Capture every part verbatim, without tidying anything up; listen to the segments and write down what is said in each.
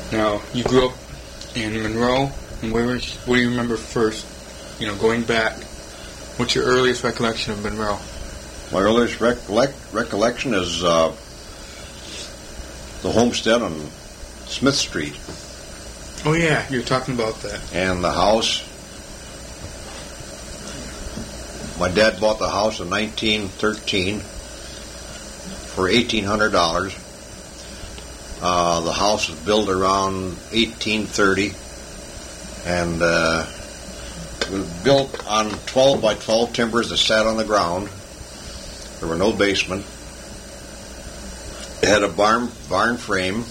Now, you grew up in Monroe, and where was, what do you remember first? You know, going back, what's your earliest recollection of Monroe? My earliest recollect, recollection is uh, the homestead on Smith Street. Oh, yeah, you were talking about that. And the house. My dad bought the house in nineteen thirteen for eighteen hundred dollars. Uh, the house was built around eighteen thirty, and uh, it was built on twelve by twelve timbers that sat on the ground. There were no basement. It had a barn barn frame.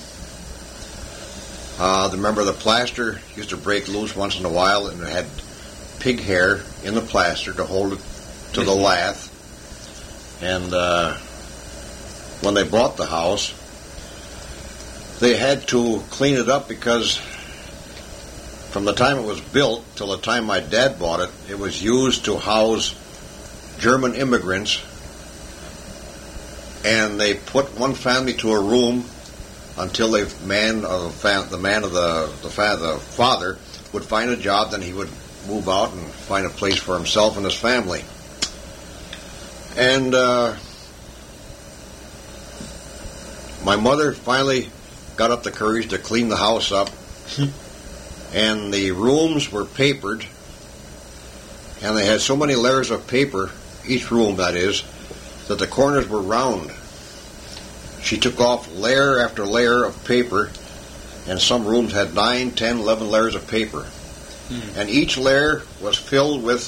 Uh, remember, the plaster used to break loose once in a while, and it had pig hair in the plaster to hold it to mm-hmm. the lath. And uh, when they bought the house, they had to clean it up because from the time it was built till the time my dad bought it, it was used to house German immigrants. And they put one family to a room until they man, uh, the man of the the, fa- the father would find a job. Then he would move out and find a place for himself and his family. And uh, my mother finally got up the courage to clean the house up, and the rooms were papered, and they had so many layers of paper, each room that is, that the corners were round. She took off layer after layer of paper, and some rooms had nine, ten, eleven layers of paper. Mm. And each layer was filled with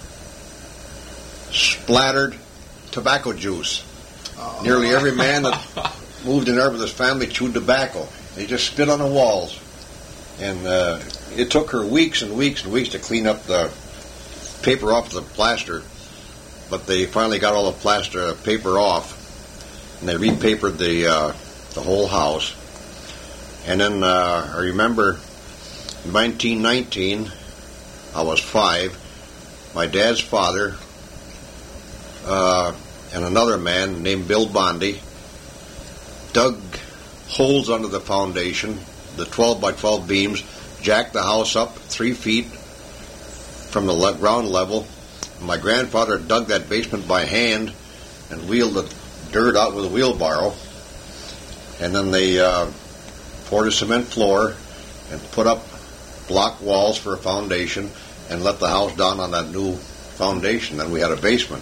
splattered tobacco juice. Oh. Nearly every man that moved in there with his family chewed tobacco. They just spit on the walls. And uh, it took her weeks and weeks and weeks to clean up the paper off the plaster. But they finally got all the plaster paper off, and they repapered the uh, the whole house. And then uh, I remember in nineteen nineteen, I was five. My dad's father uh, and another man named Bill Bondi dug holes under the foundation, the twelve by twelve beams, jacked the house up three feet from the le- ground level. My grandfather dug that basement by hand and wheeled the dirt out with a wheelbarrow. And then they uh, poured a cement floor and put up block walls for a foundation and let the house down on that new foundation. Then we had a basement.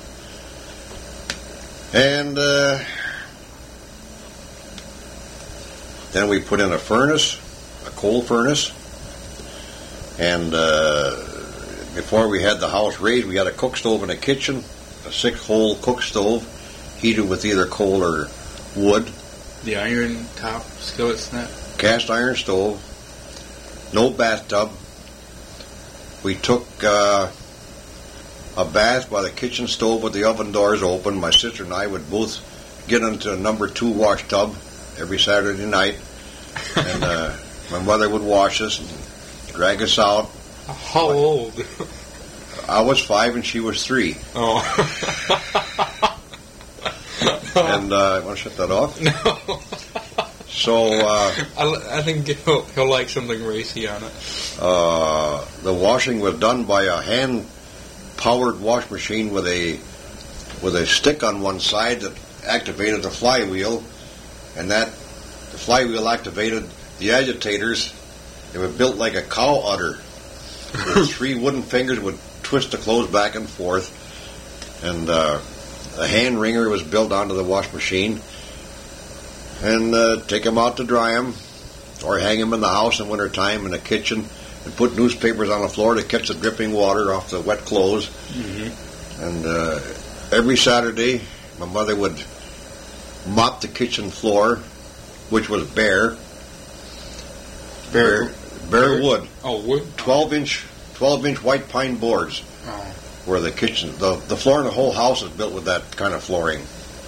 And uh, then we put in a furnace, a coal furnace, and uh, before we had the house raised, we had a cook stove in the kitchen, a six-hole cook stove, heated with either coal or wood. The iron top skillets and that? Cast iron stove. No bathtub. We took uh, a bath by the kitchen stove with the oven doors open. My sister and I would both get into a number two wash tub every Saturday night. And uh, my mother would wash us and drag us out. How old? I was five and she was three. Oh. And uh, want to shut that off? No. So uh, I, I think he'll, he'll like something racy on it. Uh, the washing was done by a hand-powered wash machine with a with a stick on one side that activated the flywheel, and that the flywheel activated the agitators. They were built like a cow udder. With three wooden fingers would twist the clothes back and forth, and uh, a hand wringer was built onto the wash machine, and uh, take them out to dry them, or hang them in the house in winter time in the kitchen, and put newspapers on the floor to catch the dripping water off the wet clothes. Mm-hmm. And uh, every Saturday, my mother would mop the kitchen floor, which was bare, bare, bare wood. Oh, wood. Twelve inch, twelve inch white pine boards. Oh. Where the kitchen, the the floor in the whole house is built with that kind of flooring.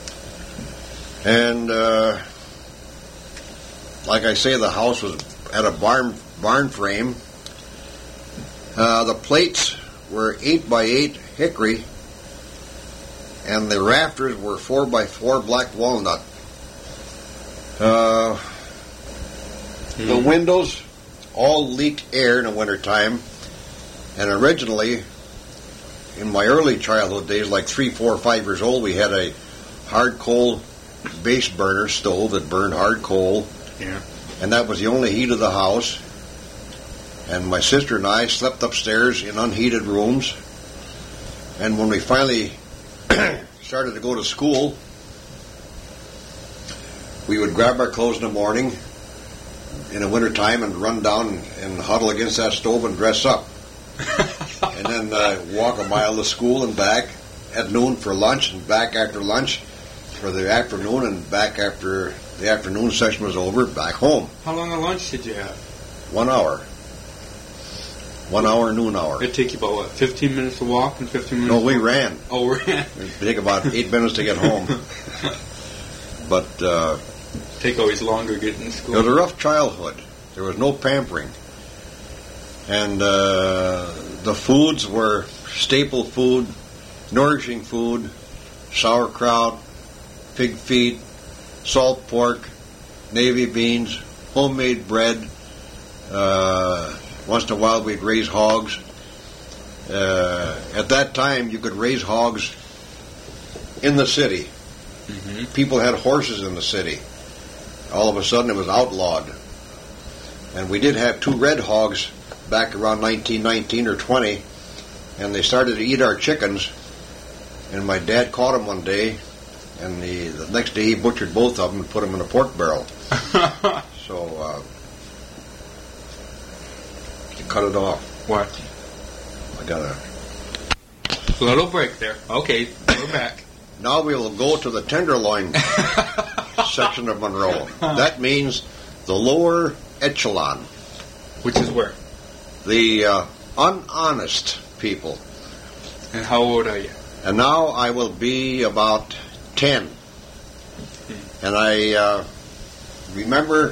And uh, like I say, the house was at a barn barn frame. Uh, the plates were eight by eight hickory, and the rafters were four by four black walnut. Uh, The windows all leaked air in the wintertime. And originally, in my early childhood days, like three, four, five years old, we had a hard coal base burner stove that burned hard coal. Yeah. And that was the only heat of the house. And my sister and I slept upstairs in unheated rooms. And when we finally started to go to school, we would grab our clothes in the morning in the wintertime and run down and huddle against that stove and dress up. And then uh, walk a mile to school and back at noon for lunch, and back after lunch for the afternoon, and back after the afternoon session was over, back home. How long a lunch did you have? One hour. One hour, noon hour. It'd take you about, what, fifteen minutes to walk and fifteen minutes No, to we walk? ran. Oh, ran. It'd take about eight minutes to get home. But uh, Take always longer getting to school. it was a rough childhood. There was no pampering. And uh, the foods were staple food, nourishing food, sauerkraut, pig feet, salt pork, navy beans, homemade bread. Uh, once in a while we'd raise hogs. Uh, at that time you could raise hogs in the city. Mm-hmm. People had horses in the city. All of a sudden it was outlawed. And we did have two red hogs back around nineteen nineteen or twenty, and they started to eat our chickens, and my dad caught them one day, and the, the next day he butchered both of them and put them in a pork barrel. So uh, you cut it off. What? I got a Little break there. Okay, we're back. Now we will go to the tenderloin section of Monroe. That means the lower echelon. Which is where? The uh, unhonest people. And how old are you? And now I will be about ten. Hmm. And I uh, remember,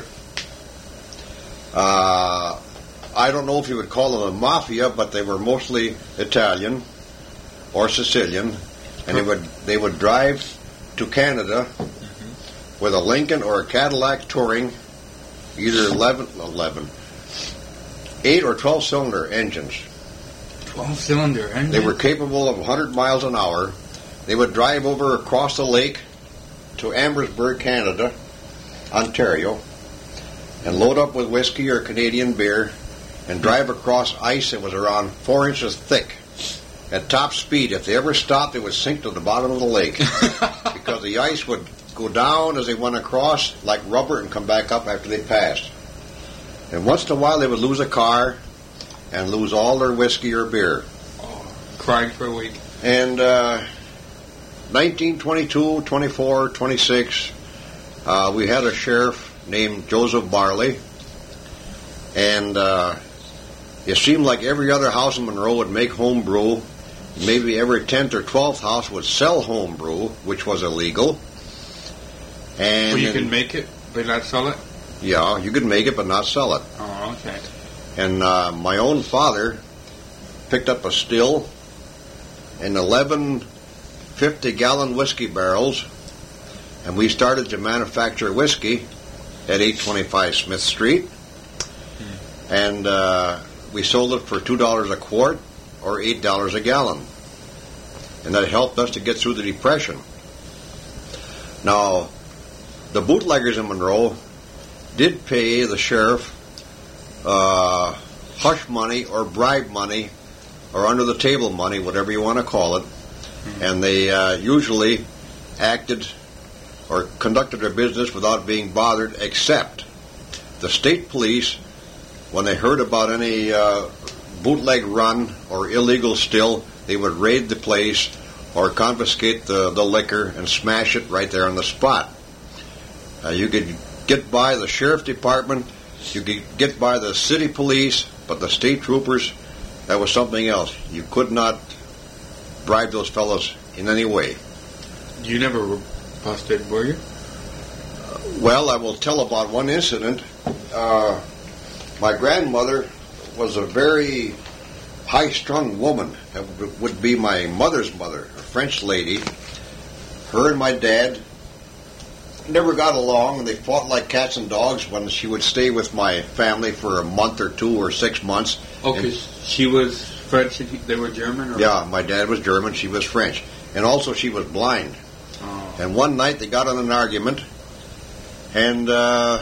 uh, I don't know if you would call them a mafia, but they were mostly Italian or Sicilian. And they would they would drive to Canada mm-hmm. with a Lincoln or a Cadillac Touring, either eleven, eleven, eight or twelve cylinder engines. twelve cylinder engine? They were capable of one hundred miles an hour. They would drive over across the lake to Amherstburg, Canada, Ontario, and load up with whiskey or Canadian beer and drive across ice that was around four inches thick. At top speed. If they ever stopped, they would sink to the bottom of the lake because the ice would go down as they went across like rubber and come back up after they passed. And once in a while, they would lose a car and lose all their whiskey or beer. Oh, crying for a week. And uh, nineteen twenty-two, twenty-four, twenty-six, uh, we had a sheriff named Joseph Barley, and uh, it seemed like every other house in Monroe would make home brew. Maybe every tenth or twelfth house would sell home brew, which was illegal. And well, you can make it, but not sell it? Yeah, you could make it, but not sell it. Oh, okay. And uh, my own father picked up a still and eleven fifty-gallon whiskey barrels, and we started to manufacture whiskey at eight twenty-five Smith Street. Hmm. And uh, we sold it for two dollars a quart or eight dollars a gallon. And that helped us to get through the Depression. Now, the bootleggers in Monroe did pay the sheriff uh, hush money or bribe money or under-the-table money, whatever you want to call it. Mm-hmm. And they uh, usually acted or conducted their business without being bothered, except the state police, when they heard about any uh, bootleg run or illegal still, they would raid the place or confiscate the, the liquor and smash it right there on the spot. Uh, you could get by the sheriff department, you could get by the city police, but the state troopers, that was something else. You could not bribe those fellows in any way. You never were busted, were you? Uh, well, I will tell about one incident. Uh, my grandmother was a very high-strung woman. That would be my mother's mother, a French lady. Her and my dad never got along, and they fought like cats and dogs when she would stay with my family for a month or two or six months. Oh, because she was French and he- they were German? Or? Yeah, my dad was German, she was French. And also she was blind. Oh. And one night they got in an argument, and uh,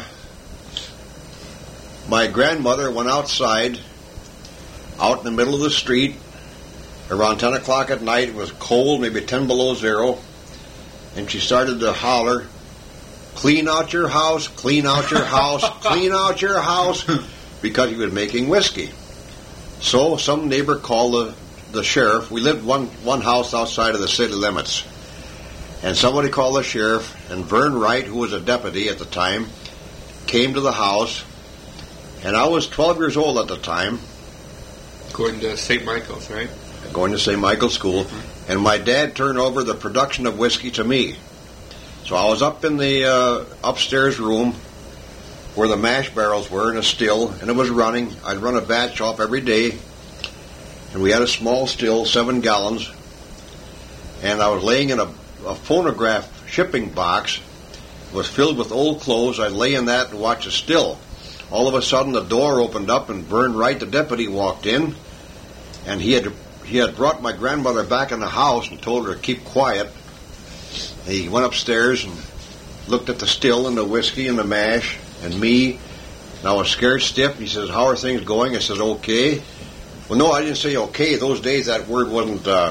my grandmother went outside, out in the middle of the street, around ten o'clock at night. It was cold, maybe ten below zero, and she started to holler, "Clean out your house, clean out your house, clean out your house," because he was making whiskey. So some neighbor called the, the sheriff. We lived one, one house outside of the city limits. And somebody called the sheriff, and Vern Wright, who was a deputy at the time, came to the house. And I was twelve years old at the time. Going to Saint Michael's, right? Going to Saint Michael's School. Mm-hmm. And my dad turned over the production of whiskey to me. So I was up in the uh, upstairs room where the mash barrels were in a still, and it was running. I'd run a batch off every day. And we had a small still, seven gallons. And I was laying in a, a phonograph shipping box. It was filled with old clothes. I'd lay in that and watch a still. All of a sudden, the door opened up, and Vern Wright, the deputy, walked in. And he had he had brought my grandmother back in the house and told her to keep quiet. He went upstairs and looked at the still and the whiskey and the mash and me. And I was scared stiff. He says, "How are things going?" I said, "Okay." Well, no, I didn't say okay. Those days that word wasn't uh,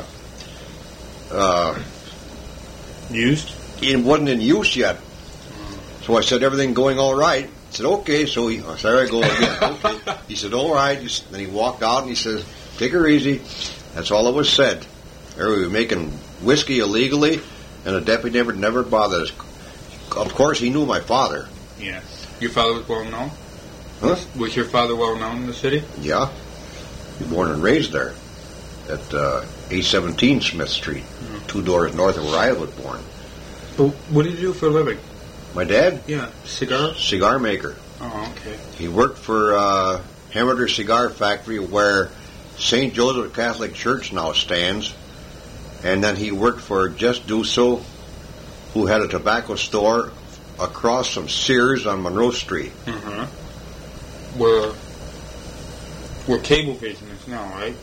uh, used. It wasn't in use yet. So I said, "Everything going all right?" He said, "Okay." So he, oh, there I go again. Okay. He said, "All right." Then he walked out and he said, "Take her easy." That's all that was said. There we were making whiskey illegally, and the deputy never never bothered us. Of course, he knew my father. Yeah. Your father was well known? Huh? Was your father well known in the city? Yeah. He was born and raised there at uh, eight seventeen Smith Street, mm-hmm. two doors north of where I was born. But what did he do for a living? My dad? Yeah. Cigar? Cigar maker. Oh, okay. He worked for uh, Hammerder Cigar Factory, where Saint Joseph Catholic Church now stands. And then he worked for Just Do So, who had a tobacco store across from Sears on Monroe Street. Mm-hmm. Where, where Cablevision is now, right?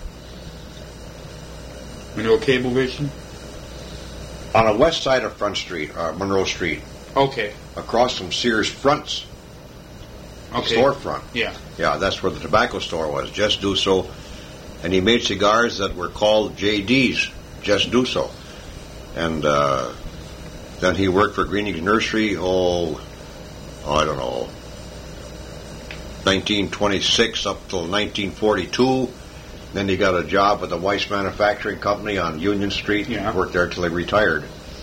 You know Cablevision? On the west side of Front Street, uh, Monroe Street. Okay. Across from Sears Fronts. Okay. Storefront. Yeah. Yeah, that's where the tobacco store was, Just Do So. And he made cigars that were called J D's, Just Do So. And uh, then he worked for Greening's Nursery, oh, oh, I don't know, nineteen twenty-six up till nineteen forty-two. Then he got a job with the Weiss Manufacturing Company on Union Street. Yeah. And worked there till he retired.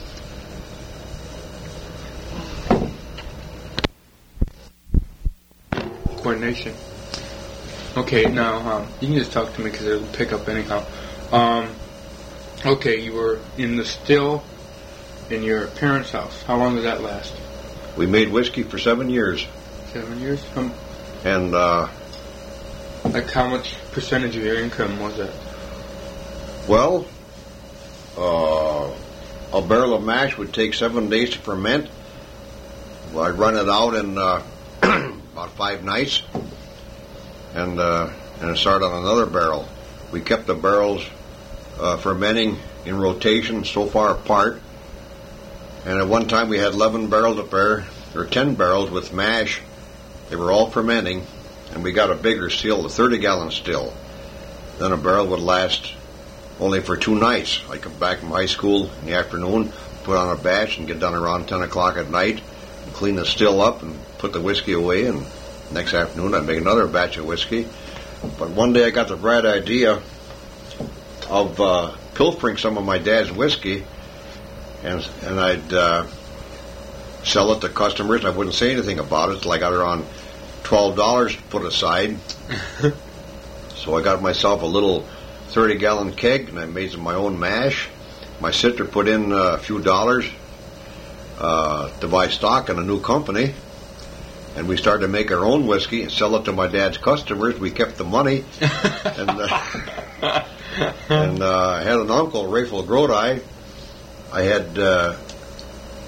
Coordination. Okay, now, um, you can just talk to me because it'll pick up anyhow. Um, okay, you were in the still in your parents' house. How long did that last? We made whiskey for seven years. Seven years? Um, And, uh, like, how much percentage of your income was that? well, uh, a barrel of mash would take seven days to ferment. Well, I'd run it out in uh, about five nights, and uh, and start on another barrel. We kept the barrels uh, fermenting in rotation so far apart, and at one time we had eleven barrels up there, or ten barrels with mash. They were all fermenting, and we got a bigger still, a thirty-gallon still. Then a barrel would last only for two nights. I'd come back from high school in the afternoon, put on a batch, and get done around ten o'clock at night, and clean the still up and put the whiskey away, and next afternoon I'd make another batch of whiskey. But one day I got the bright idea of uh, pilfering some of my dad's whiskey, and and I'd uh, sell it to customers. I wouldn't say anything about it till I got around twelve dollars put aside. So I got myself a little thirty-gallon keg, and I made some of my own mash. My sister put in uh, a few dollars uh, to buy stock in a new company, and we started to make our own whiskey and sell it to my dad's customers. We kept the money, and uh, and uh, I had an uncle, Raphael Grodi. I had uh,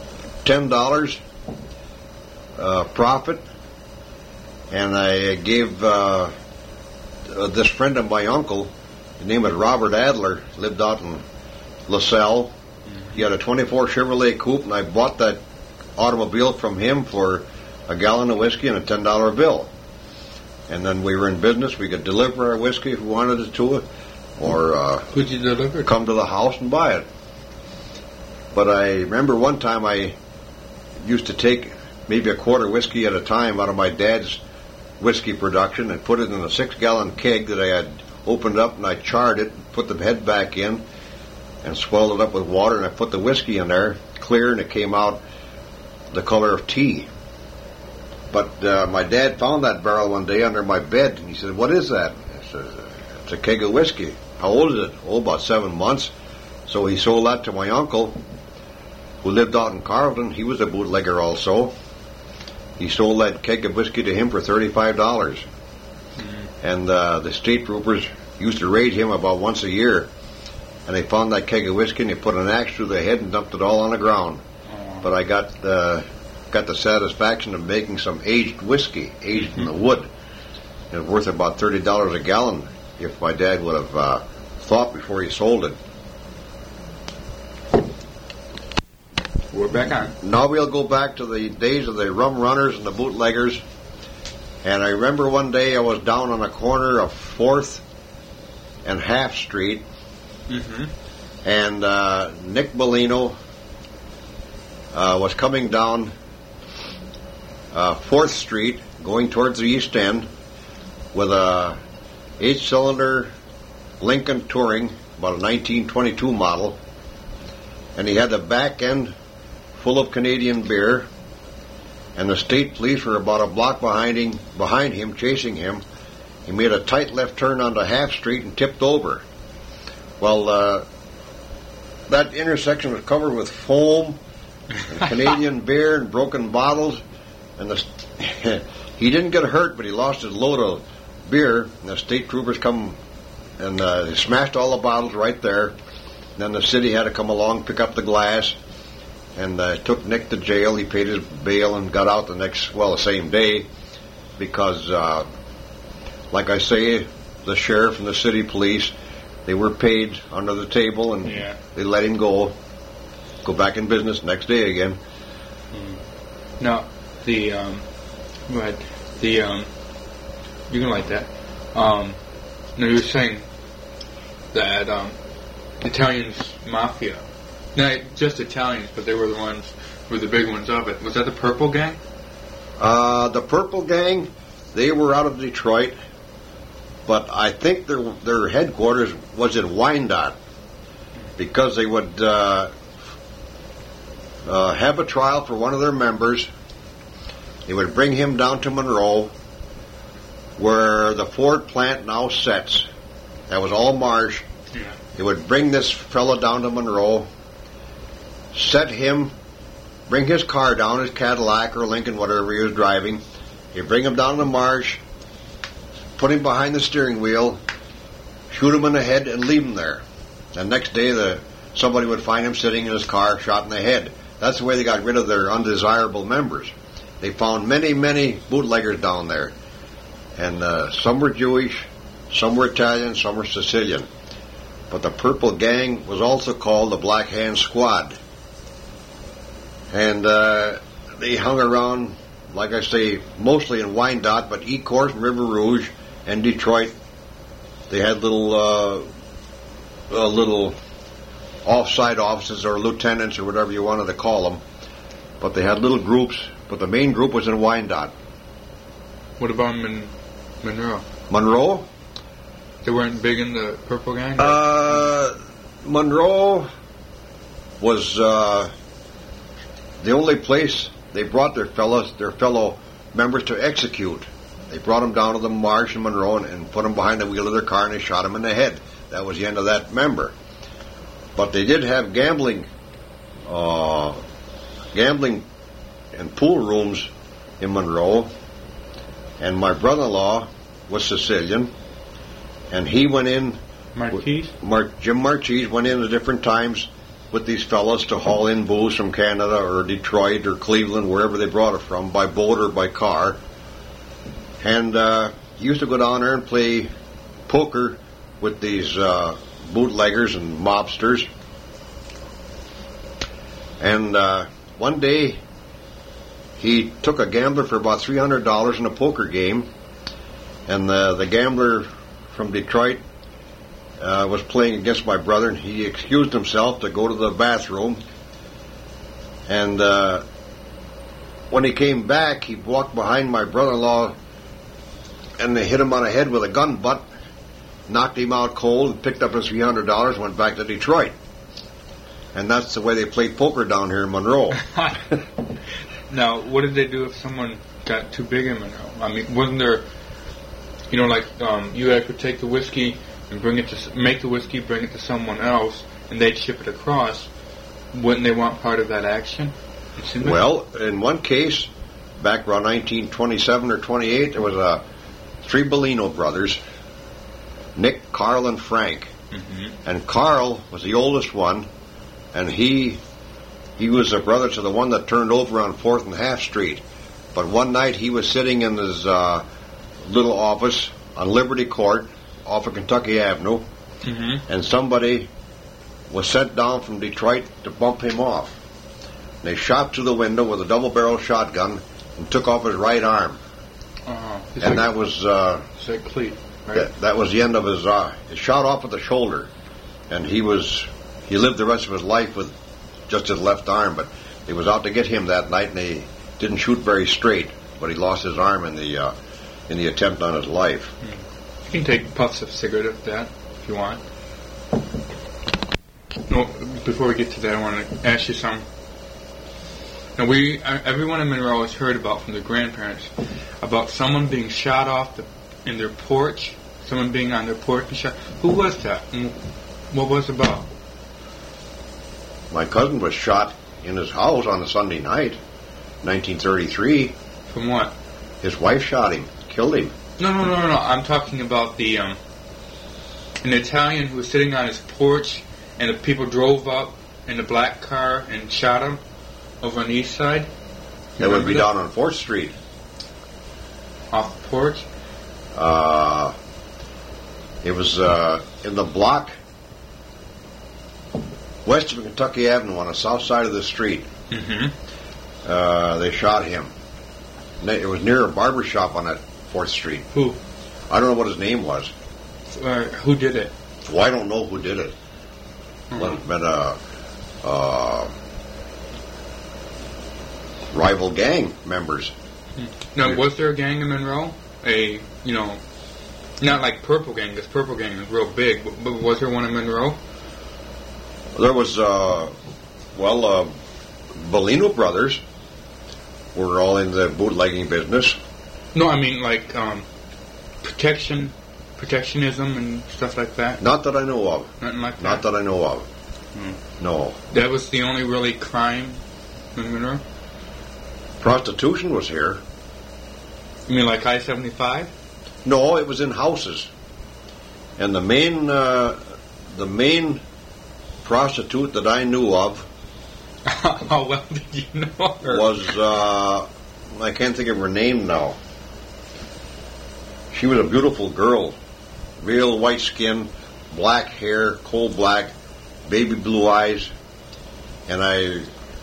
ten dollars uh, profit, and I gave uh, this friend of my uncle, his name was Robert Adler, lived out in LaSalle. Mm-hmm. He had a twenty-four Chevrolet Coupe, and I bought that automobile from him for a gallon of whiskey and a ten dollar bill. And then we were in business. We could deliver our whiskey if we wanted it to it, or uh, could you deliver it? Come to the house and buy it. But I remember one time I used to take maybe a quarter whiskey at a time out of my dad's whiskey production and put it in a six-gallon keg that I had opened up, and I charred it, put the head back in, and swelled it up with water, and I put the whiskey in there, clear, and it came out the color of tea. But uh, my dad found that barrel one day under my bed, and he said, "What is that?" I said, "It's a keg of whiskey." "How old is it?" "Oh, about seven months. So he sold that to my uncle, who lived out in Carleton. He was a bootlegger also. He sold that keg of whiskey to him for thirty-five dollars. Mm-hmm. And uh, the state troopers used to raid him about once a year. And they found that keg of whiskey, and they put an axe through the head and dumped it all on the ground. Oh. But I got... Uh, got the satisfaction of making some aged whiskey, aged mm-hmm. in the wood. It was worth about thirty dollars a gallon if my dad would have uh, thought before he sold it. We're back on. Now we'll go back to the days of the rum runners and the bootleggers. And I remember one day I was down on the corner of fourth and Half Street, mm-hmm. and uh, Nick Bellino uh, was coming down Uh, fourth Street, going towards the East End, with a eight-cylinder Lincoln Touring, about a nineteen twenty-two model, and he had the back end full of Canadian beer, and the state police were about a block behind him, behind him, chasing him. He made a tight left turn onto Half Street and tipped over. Well, uh, that intersection was covered with foam and Canadian beer and broken bottles. And the, he didn't get hurt, but he lost his load of beer. And the state troopers come and uh, they smashed all the bottles right there. And then the city had to come along, pick up the glass, and uh, took Nick to jail. He paid his bail and got out the next, well, the same day, because, uh, like I say, the sheriff and the city police, they were paid under the table, and yeah. they let him go, go back in business next day again. Mm. No. The, um, go ahead. The, um, you can like that. Um, no, you were saying that, um, Italians Mafia. Not just Italians, but they were the ones, were the big ones of it. Was that the Purple Gang? Uh, the Purple Gang, they were out of Detroit, but I think their, their headquarters was in Wyandotte, because they would, uh, uh, have a trial for one of their members. They would bring him down to Monroe, where the Ford plant now sits. That was all marsh. Yeah. They would bring this fellow down to Monroe, set him, bring his car down, his Cadillac or Lincoln, whatever he was driving. They'd bring him down to the marsh, put him behind the steering wheel, shoot him in the head, and leave him there. The next day, the somebody would find him sitting in his car, shot in the head. That's the way they got rid of their undesirable members. They found many, many bootleggers down there. And uh, some were Jewish, some were Italian, some were Sicilian. But the Purple Gang was also called the Black Hand Squad. And uh, they hung around, like I say, mostly in Wyandotte, but Ecorse, River Rouge, and Detroit. They had little, uh, uh, little off-site offices or lieutenants or whatever you wanted to call them. But they had little groups. But the main group was in Wyandotte. What about Mon- Monroe? Monroe? They weren't big in the Purple Gang? Uh, Monroe was uh, the only place they brought their fellows, their fellow members to execute. They brought them down to the marsh in Monroe and, and put them behind the wheel of their car, and they shot them in the head. That was the end of that member. But they did have gambling, uh, gambling and pool rooms in Monroe, and my brother-in-law was Sicilian, and he went in. Marquise? Mar- Jim Marquise went in at different times with these fellas to haul in booze from Canada or Detroit or Cleveland, wherever they brought it from, by boat or by car. And uh, he used to go down there and play poker with these uh, bootleggers and mobsters. And uh, one day, he took a gambler for about three hundred dollars in a poker game, and the, the gambler from Detroit uh, was playing against my brother, and he excused himself to go to the bathroom. And uh, when he came back, he walked behind my brother-in-law, and they hit him on the head with a gun butt, knocked him out cold, and picked up his three hundred dollars and went back to Detroit. And that's the way they play poker down here in Monroe. Now, what did they do if someone got too big in Monroe? I mean, wasn't there, you know, like um, you guys would take the whiskey and bring it to, make the whiskey, bring it to someone else, and they'd ship it across. Wouldn't they want part of that action? Well, in one case, back around nineteen twenty-seven or twenty-eight, there was a three Bellino brothers, Nick, Carl, and Frank. Mm-hmm. And Carl was the oldest one, and he he was a brother to the one that turned over on fourth and Half Street. But one night he was sitting in his uh, little office on Liberty Court off of Kentucky Avenue, mm-hmm. and somebody was sent down from Detroit to bump him off. They shot through the window with a double-barrel shotgun and took off his right arm. Uh-huh. And like, that was uh, it's like cleat, right? that, that was the end of his. Uh, it shot off at the shoulder, and he was he lived the rest of his life with just his left arm. But they was out to get him that night, and they didn't shoot very straight. But he lost his arm in the uh, in the attempt on his life. Mm. You can take puffs of cigarette at that if you want. No, before we get to that, I want to ask you something. Now, we everyone in Monroe has heard about from their grandparents about someone being shot off the, in their porch. Someone being on their porch and shot. Who was that? And what was it about? My cousin was shot in his house on a Sunday night, nineteen thirty-three. From what? His wife shot him, killed him. No, no, no, no, no. I'm talking about the um, an Italian who was sitting on his porch, and the people drove up in a black car and shot him over on the east side. That would be that? Down on fourth Street. Off the porch? Uh, it was uh, in the block west of Kentucky Avenue on the south side of the street. Mm-hmm. Uh, they shot him. It was near a barber shop on that fourth Street. Who? I don't know what his name was. Uh, who did it? Well, I don't know who did it. Mm-hmm. But it been a uh, rival gang members. Now, was there a gang in Monroe? A, you know, not like Purple Gang, because Purple Gang is real big, but, but was there one in Monroe? There was, uh, well, uh, Bellino brothers were all in the bootlegging business. No, I mean, like, um, protection, protectionism and stuff like that? Not that I know of. Nothing like that? Not that I know of. Hmm. No. That was the only really crime in Monroe? Prostitution was here. You mean like I seventy-five? No, it was in houses. And the main, uh, the main prostitute that I knew of how well did you know her? Was, uh, I can't think of her name now. She was a beautiful girl. Real white skin, black hair, coal black, baby blue eyes. And I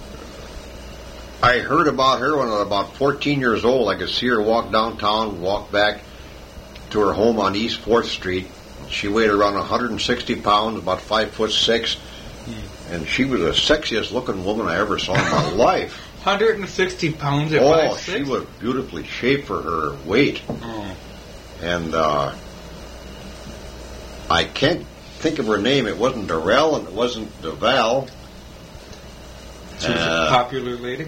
I heard about her when I was about fourteen years old. I could see her walk downtown, walk back to her home on East fourth Street. She weighed around one hundred sixty pounds, about five foot six. And she was the sexiest looking woman I ever saw in my life. one hundred sixty pounds at oh, five Oh, six? She was beautifully shaped for her weight. Oh. And uh, I can't think of her name. It wasn't Darrell and it wasn't DeVal. She was uh, a popular lady?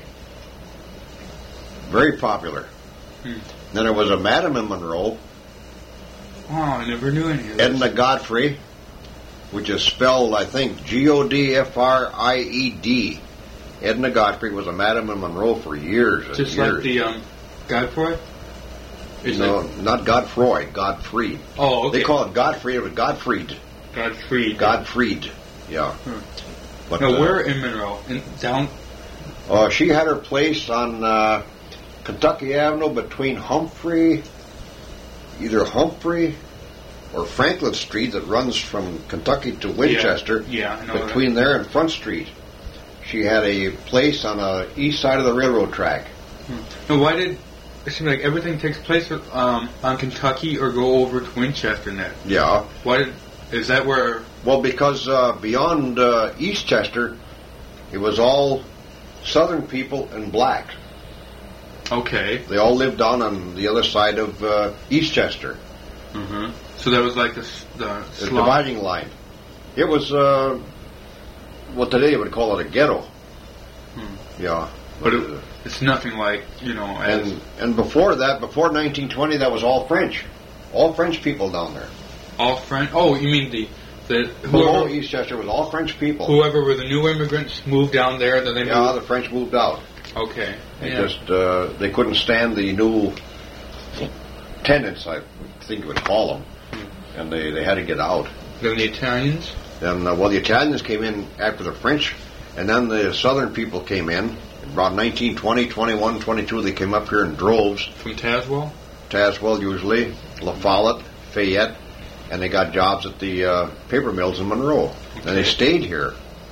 Very popular. Hmm. Then there was a madam in Monroe. Oh, I never knew any of this. Edna Godfrey, which is spelled, I think, G O D F R I E D. Edna Godfrey was a madam in Monroe for years and Just years. like the um, Godfrey? Is no, like... not Godfroy, Godfried. Oh, okay. They call it Godfrey, it was Godfried. Godfried. Godfried, yeah. Hmm. But, now, uh, where in Monroe? In down? Uh, she had her place on uh, Kentucky Avenue between Humphrey, either Humphrey or Franklin Street that runs from Kentucky to Winchester. Yeah, yeah I know between that. there and Front Street. She had a place on the east side of the railroad track. Hmm. Now, why did it seem like everything takes place um, on Kentucky or go over to Winchester net? Yeah. Why did, is that where... Well, because uh, beyond uh, Eastchester, it was all Southern people and blacks. Okay. They all lived down on the other side of uh, Eastchester. Mm-hmm. So that was like the, the, the dividing line. It was uh, what today would call it a ghetto. Hmm. Yeah. But it, it's nothing like, you know... As and and before that, before nineteen twenty, that was all French. All French people down there. all French... Oh, you mean the... the Below whoever, Eastchester was all French people. whoever were the new immigrants moved down there, then they Yeah, moved... the French moved out. Okay. They yeah. just uh, they couldn't stand the new tenants, I think you would call them, Hmm. and they, they had to get out. Then the Italians? And uh, well, the Italians came in after the French, and then the Southern people came in. About nineteen twenty, twenty-one, twenty-two, they came up here in droves. From Tazewell? Tazewell usually, La Follette, Fayette, and they got jobs at the uh, paper mills in Monroe. Okay. And they stayed here.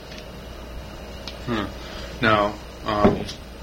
Hmm. Now, um,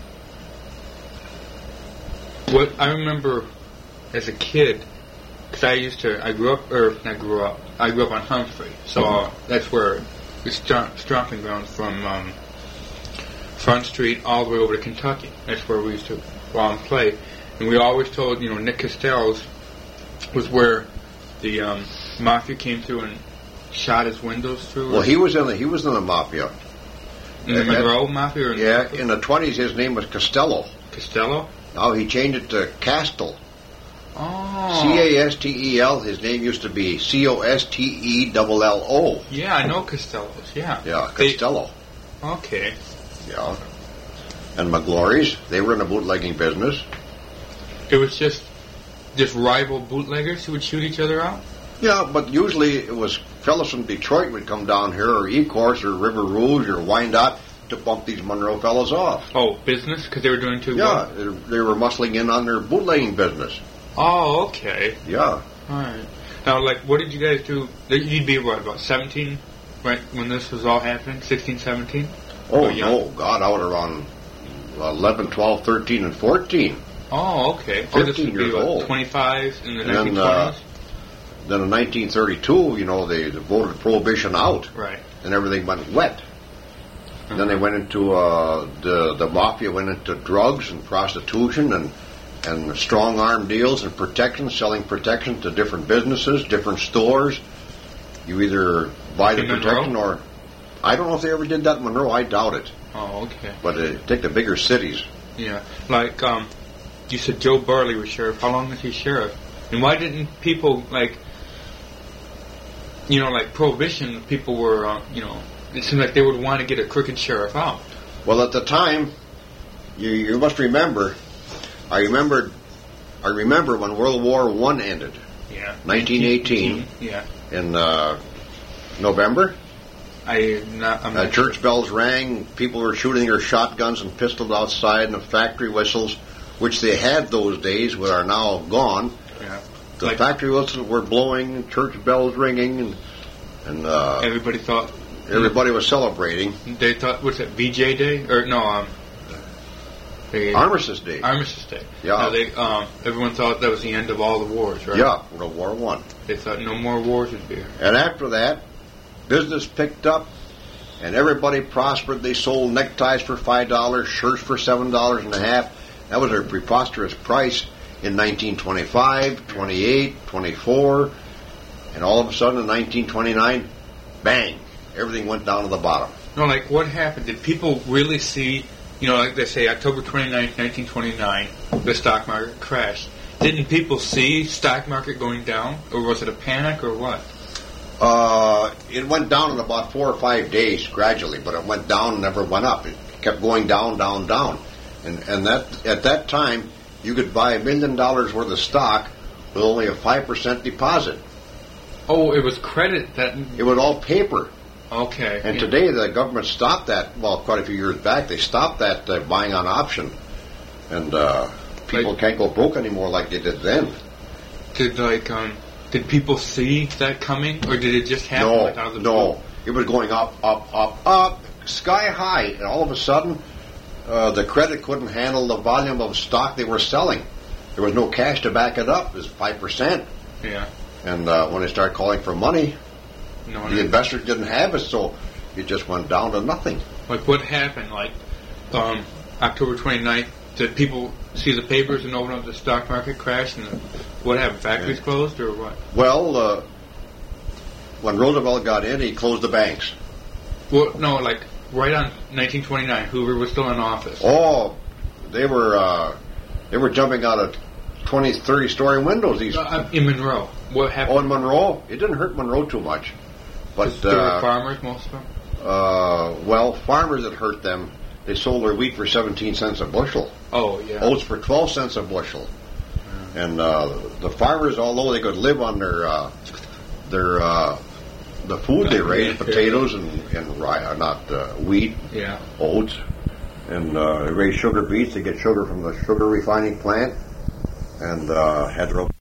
what I remember as a kid, because I used to, I grew up, or not grew up, I grew up on Humphrey, so uh, that's where the st- stomping ground from um, Front Street all the way over to Kentucky. That's where we used to um, play, and we always told, you know, Nick Costello's was where the um, mafia came through and shot his windows through. Well, he was in the he was in the mafia. in the uh, Monroe mafia. Or in Yeah, the in the twenties, his name was Costello. Costello. Now he changed it to Castle. Oh. C A S T E L. His name used to be C O S T E L L O. Yeah, I know Costello's. Yeah. Yeah, They- Costello. Okay. Yeah. And McGlory's, they were in the bootlegging business. It was just just rival bootleggers who would shoot each other out? Yeah, but usually it was fellas from Detroit would come down here, or E-Course, or River Rouge, or Wyandotte, to bump these Monroe fellas off. Oh, business? Because they were doing too Yeah, well? they they were muscling in on their bootlegging business. Oh, okay. Yeah. Alright. Now, like, what did you guys do? You'd be, what, about seventeen, right, when this was all happening? sixteen, seventeen? Oh, Oh, yeah. no, God, I was around eleven, twelve, thirteen, and fourteen. Oh, okay. Oh, this fifteen would be, years what, old. twenty-fives in the And then, nineteen uh, twenties? Then in nineteen thirty-two, you know, they, they voted Prohibition out, Right. and everything went wet. Uh-huh. Then they went into, uh, the, the mafia went into drugs and prostitution and and strong-arm deals and protection, selling protection to different businesses, different stores. You either buy the In protection Monroe? or... I don't know if they ever did that in Monroe. I doubt it. Oh, okay. But uh, take the bigger cities. Yeah. Like, um, you said Joe Barley was sheriff. How long was he sheriff? And why didn't people, like, you know, like Prohibition, people were, uh, you know, it seemed like they would want to get a crooked sheriff out. Well, at the time, you, you must remember, I remembered, I remember when World War One ended, Yeah. nineteen eighteen, Yeah. in uh, November. I not. I'm Uh, not church bells rang, people were shooting their shotguns and pistols outside, and the factory whistles, which they had those days, but are now gone. Yeah. The Like- factory whistles were blowing, church bells ringing, and, and uh, Everybody thought. everybody was celebrating. They thought, what's that, V J Day? Or, no, um. They, Armistice Day. Armistice Day. Yeah. No, they, um, everyone thought that was the end of all the wars, right? Yeah, World War One. They thought no more wars would be here. And after that, business picked up, and everybody prospered. They sold neckties for five dollars, shirts for seven dollars and a half. That was a preposterous price in nineteen twenty-five, twenty-eight, twenty-four, and all of a sudden in nineteen twenty-nine, bang, everything went down to the bottom. No, like, what happened? Did people really see, you know, like they say, October twenty-ninth, nineteen twenty-nine, the stock market crashed. Didn't people see stock market going down? Or was it a panic, or what? Uh, it went down in about four or five days gradually, but it went down and never went up. It kept going down, down, down. And and that at that time, you could buy a million dollars worth of stock with only a five percent deposit. Oh, it was credit that... It was all paper. Okay. And yeah. today the government stopped that. Well, quite a few years back, they stopped that uh, buying on option, and uh, people Like- can't go broke anymore like they did then. Did like um did people see that coming, or did it just happen No, like out of the no, blue? it was going up, up, up, up, sky high, and all of a sudden, uh, the credit couldn't handle the volume of stock they were selling. There was no cash to back it up. It was five percent, Yeah. and uh, when they started calling for money, No. the investors didn't have it, so it just went down to nothing. Like what happened? Like um October twenty-ninth, did people see the papers and open up the stock market crash, and the, what happened? Factories Yeah. closed or what? Well, uh, when Roosevelt got in, he closed the banks. Well, no, like right on nineteen twenty-nine, Hoover was still in office. Oh, they were uh, they were jumping out of twenty, thirty story windows. These Uh, in Monroe, what happened? oh, in Monroe, it didn't hurt Monroe too much, but There were uh, farmers, most of them. uh, well, farmers that hurt them, they sold their wheat for seventeen cents a bushel, Oh yeah. oats for twelve cents a bushel, and uh, the farmers, although they could live on their uh, their uh, the food they raised, potatoes and and rye, uh, not uh, wheat, Yeah. oats, and uh, they raised sugar beets. They get sugar from the sugar refining plant, and uh, had their own